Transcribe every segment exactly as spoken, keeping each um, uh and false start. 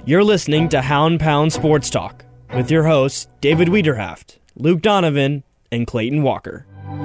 You're listening to Hound Pound Sports Talk with your hosts, David Wiederhaft, Luke Donovan, and Clayton Walker.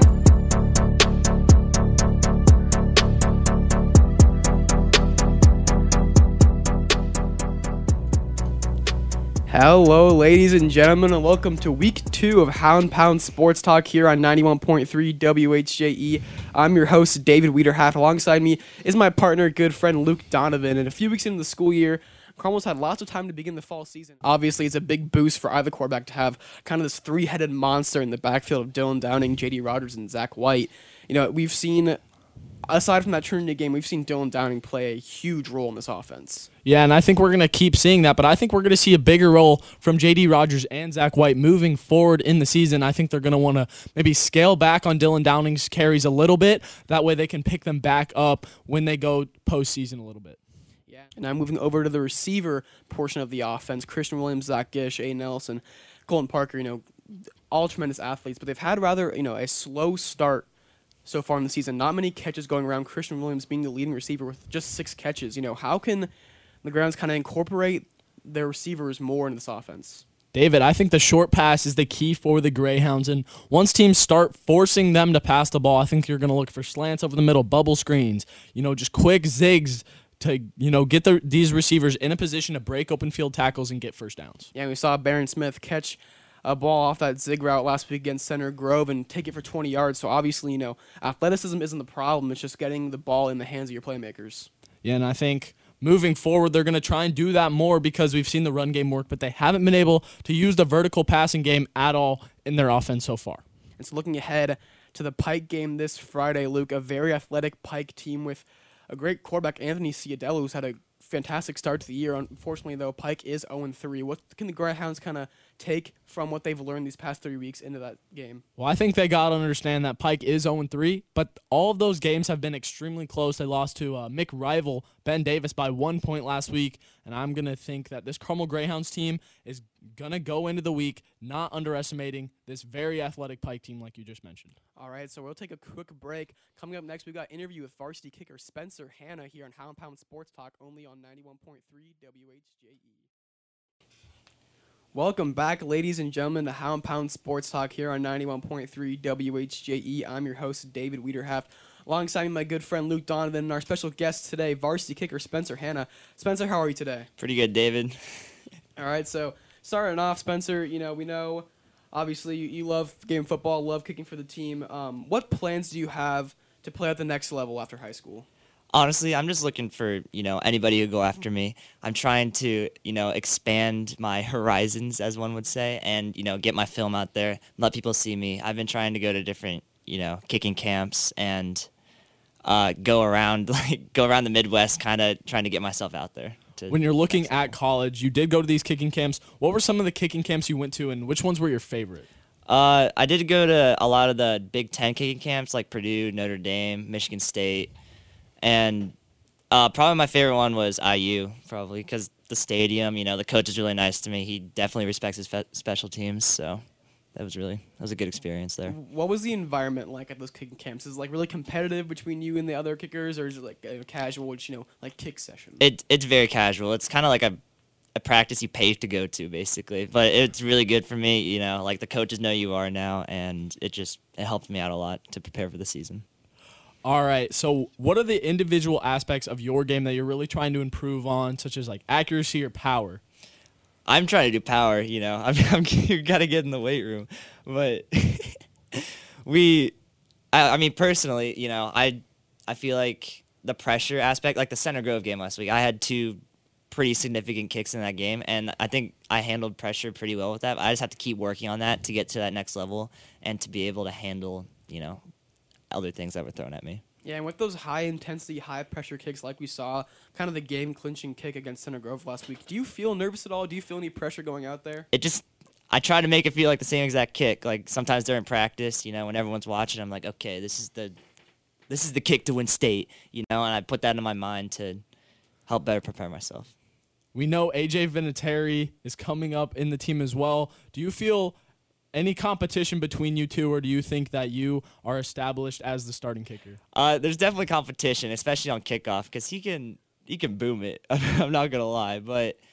Hello, ladies and gentlemen, and welcome to week two of Hound Pound Sports Talk here on ninety-one point three W H J E. I'm your host, David Wiederhaft. Alongside me is my partner, good friend, Luke Donovan. And a few weeks into the school year, Cromwell's had lots of time to begin the fall season. Obviously, it's a big boost for either quarterback to have kind of this three-headed monster in the backfield of Dylan Downing, J D Rogers, and Zach White. You know, we've seen, aside from that Trinity game, we've seen Dylan Downing play a huge role in this offense. Yeah, and I think we're going to keep seeing that, but I think we're going to see a bigger role from J D Rogers and Zach White moving forward in the season. I think they're going to want to maybe scale back on Dylan Downing's carries a little bit. That way they can pick them back up when they go postseason a little bit. Yeah. And now moving over to the receiver portion of the offense, Christian Williams, Zach Gish, A. Nelson, Colton Parker, you know, all tremendous athletes, but they've had rather, you know, a slow start so far in the season. Not many catches going around. Christian Williams being the leading receiver with just six catches. You know, how can the Grounds kind of incorporate their receivers more into this offense? David, I think the short pass is the key for the Greyhounds, and once teams start forcing them to pass the ball, I think you're going to look for slants over the middle, bubble screens, you know, just quick zigs to, you know, get the, these receivers in a position to break open field tackles and get first downs. Yeah, we saw Barron Smith catch a ball off that zig route last week against Center Grove and take it for twenty yards. So obviously, you know, athleticism isn't the problem. It's just getting the ball in the hands of your playmakers. Yeah, and I think moving forward, they're going to try and do that more because we've seen the run game work, but they haven't been able to use the vertical passing game at all in their offense so far. And so looking ahead to the Pike game this Friday, Luke, a very athletic Pike team with a great quarterback, Anthony Ciadello, who's had a fantastic start to the year. Unfortunately, though, Pike is oh and three. What can the Greyhounds kind of take from what they've learned these past three weeks into that game? Well, I think they got to understand that Pike is oh and three, but all of those games have been extremely close. They lost to uh, Mick rival Ben Davis by one point last week, and I'm going to think that this Cromwell Greyhounds team is going to go into the week not underestimating this very athletic Pike team like you just mentioned. All right, so we'll take a quick break. Coming up next, we got an interview with varsity kicker Spencer Hanna here on Hound Pound Sports Talk, only on ninety-one point three W H J E. Welcome back, ladies and gentlemen, to Hound Pound Sports Talk here on ninety-one point three W H J E. I'm your host, David Wiederhaft. Alongside me, my good friend Luke Donovan, and our special guest today, varsity kicker Spencer Hanna. Spencer, how are you today? Pretty good, David. All right, so starting off, Spencer, you know, we know, obviously, you, you love game football, love kicking for the team. Um, what plans do you have to play at the next level after high school? Honestly, I'm just looking for, you know, anybody who go after me. I'm trying to, you know, expand my horizons, as one would say, and, you know, get my film out there, let people see me. I've been trying to go to different, you know, kicking camps and uh, go around, like, go around the Midwest, kind of trying to get myself out there. When you're looking at college, you did go to these kicking camps. What were some of the kicking camps you went to, and which ones were your favorite? Uh, I did go to a lot of the Big Ten kicking camps, like Purdue, Notre Dame, Michigan State. And uh, probably my favorite one was I U, probably, because the stadium, you know, the coach is really nice to me. He definitely respects his fe- special teams, so that was really, that was a good experience there. What was the environment like at those kicking camps? Is it, like, really competitive between you and the other kickers, or is it, like, a casual, which, you know, like, kick session? It It's very casual. It's kind of like a, a practice you pay to go to, basically. But it's really good for me, you know, like, the coaches know you are now, and it just, it helped me out a lot to prepare for the season. All right, so what are the individual aspects of your game that you're really trying to improve on, such as like accuracy or power? I'm trying to do power, you know. I'm, I'm you got to get in the weight room, but we, I, I mean, personally, you know, I, I feel like the pressure aspect, like the Center Grove game last week, I had two pretty significant kicks in that game, and I think I handled pressure pretty well with that. I just have to keep working on that to get to that next level and to be able to handle, you know, other things that were thrown at me. Yeah, and with those high-intensity, high-pressure kicks like we saw, kind of the game-clinching kick against Center Grove last week, do you feel nervous at all? Do you feel any pressure going out there? It just, I try to make it feel like the same exact kick. Like, sometimes during practice, you know, when everyone's watching, I'm like, okay, this is the this is the kick to win state, you know, and I put that in my mind to help better prepare myself. We know A J Vinatieri is coming up in the team as well. Do you feel any competition between you two, or do you think that you are established as the starting kicker? Uh, there's definitely competition, especially on kickoff, because he can he can boom it. I'm not gonna lie, but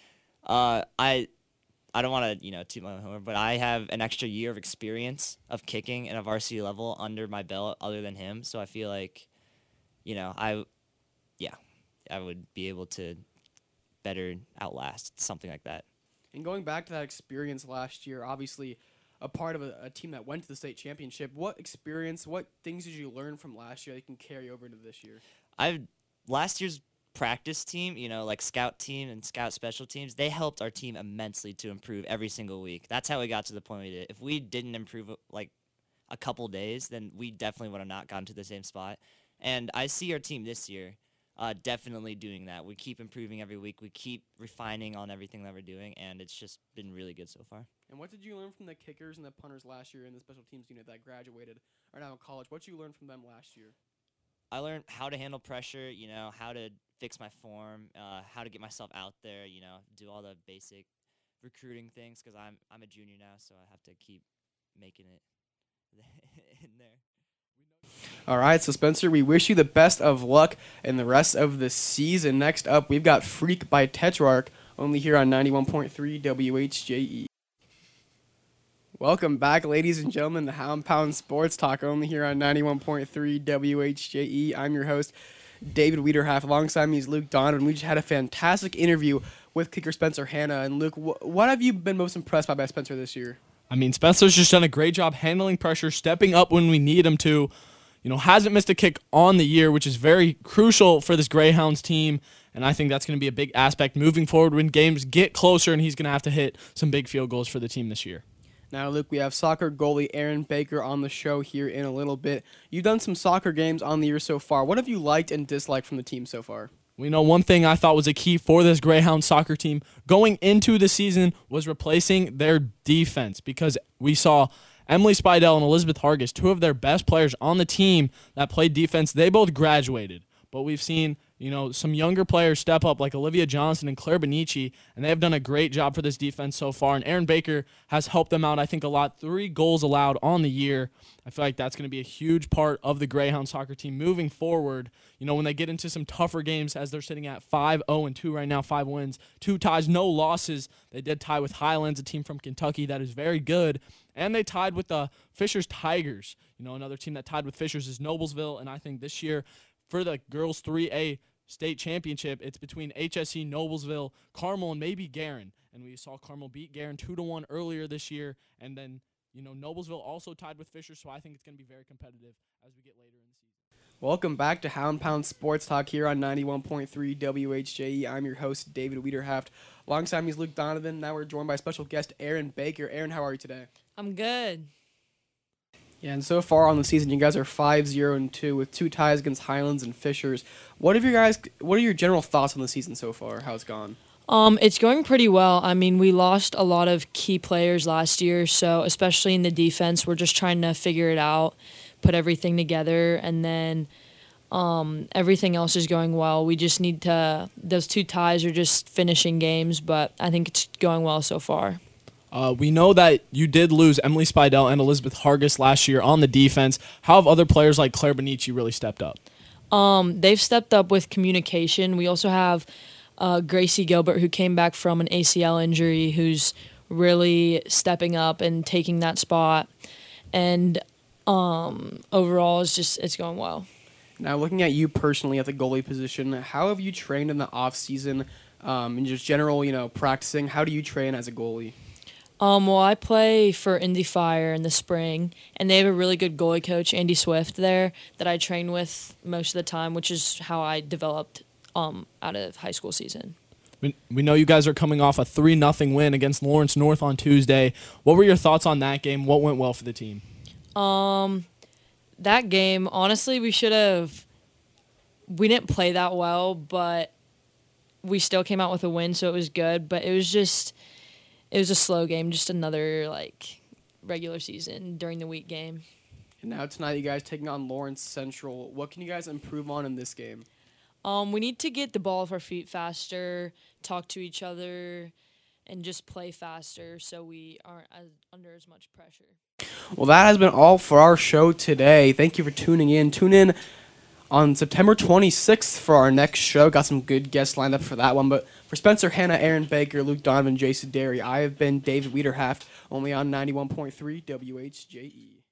Uh, I I don't want to, you know, toot my own horn, but I have an extra year of experience of kicking at a varsity level under my belt other than him. So I feel like, you know, I, yeah, I would be able to better outlast something like that. And going back to that experience last year, obviously a part of a, a team that went to the state championship, what experience, what things did you learn from last year that you can carry over into this year? I've last year's practice team, you know, like scout team and scout special teams, they helped our team immensely to improve every single week. That's how we got to the point we did. If we didn't improve like a couple days, then we definitely would have not gotten to the same spot. And I see our team this year uh, definitely doing that. We keep improving every week. We keep refining on everything that we're doing, and it's just been really good so far. And what did you learn from the kickers and the punters last year in the special teams unit that graduated or now in college? What did you learn from them last year? I learned how to handle pressure, you know, how to fix my form, uh, how to get myself out there, you know, do all the basic recruiting things because I'm I'm a junior now, so I have to keep making it in there. All right, so Spencer, we wish you the best of luck in the rest of the season. Next up, we've got Freak by Tetrarch, only here on ninety-one point three W H J E. Welcome back, ladies and gentlemen, to Hound Pound Sports Talk, only here on ninety-one point three W H J E. I'm your host, David Wiederhalf. Alongside me is Luke Donovan. We just had a fantastic interview with kicker Spencer Hanna. And Luke, wh- what have you been most impressed by by Spencer this year? I mean, Spencer's just done a great job handling pressure, stepping up when we need him to. You know, hasn't missed a kick on the year, which is very crucial for this Greyhounds team. And I think that's going to be a big aspect moving forward when games get closer, and he's going to have to hit some big field goals for the team this year. Now, Luke, we have soccer goalie Aaron Baker on the show here in a little bit. You've done some soccer games on the year so far. What have you liked and disliked from the team so far? We know one thing I thought was a key for this Greyhound soccer team going into the season was replacing their defense, because we saw Emily Spidell and Elizabeth Hargis, two of their best players on the team that played defense. They both graduated, but we've seen, you know, some younger players step up like Olivia Johnson and Claire Benici, and they have done a great job for this defense so far. And Aaron Baker has helped them out, I think, a lot. Three goals allowed on the year. I feel like that's going to be a huge part of the Greyhound soccer team moving forward. You know, when they get into some tougher games, as they're sitting at five oh and two right now, five wins, two ties, no losses. They did tie with Highlands, a team from Kentucky that is very good. And they tied with the Fishers Tigers. You know, another team that tied with Fishers is Noblesville. And I think this year, for the girls three A state championship, it's between H S E, Noblesville, Carmel, and maybe Guerin. And we saw Carmel beat Guerin two to one earlier this year. And then, you know, Noblesville also tied with Fishers, so I think it's going to be very competitive as we get later in the season. Welcome back to Hound Pound Sports Talk here on ninety-one point three W H J E. I'm your host, David Wiederhaft. Alongside me is Luke Donovan. Now we're joined by special guest Aaron Baker. Aaron, how are you today? I'm good. Yeah, and so far on the season, you guys are five zero and two with two ties against Highlands and Fishers. What have you guys? What are your general thoughts on the season so far? How it's gone? Um, it's going pretty well. I mean, we lost a lot of key players last year, so especially in the defense, we're just trying to figure it out, put everything together, and then um, everything else is going well. We just need to. Those two ties are just finishing games, but I think it's going well so far. Uh, we know that you did lose Emily Spidell and Elizabeth Hargis last year on the defense. How have other players like Claire Benici really stepped up? Um, they've stepped up with communication. We also have uh, Gracie Gilbert, who came back from an A C L injury, who's really stepping up and taking that spot. And um, overall, it's just it's going well. Now, looking at you personally at the goalie position, how have you trained in the off season? Um, and just general, you know, practicing. How do you train as a goalie? Um, well, I play for Indy Fire in the spring, and they have a really good goalie coach, Andy Swift, there that I train with most of the time, which is how I developed um, out of high school season. We, we know you guys are coming off a three nothing win against Lawrence North on Tuesday. What were your thoughts on that game? What went well for the team? Um, that game, honestly, we should have – we didn't play that well, but we still came out with a win, so it was good. But it was just – it was a slow game, just another, like, regular season during the week game. And now tonight you guys taking on Lawrence Central. What can you guys improve on in this game? Um, we need to get the ball off our feet faster, talk to each other, and just play faster so we aren't as, under as much pressure. Well, that has been all for our show today. Thank you for tuning in. Tune in on September twenty-sixth for our next show. Got some good guests lined up for that one. But for Spencer Hanna, Aaron Baker, Luke Donovan, Jason Derry, I have been David Wiederhaft, only on ninety-one point three W H J E.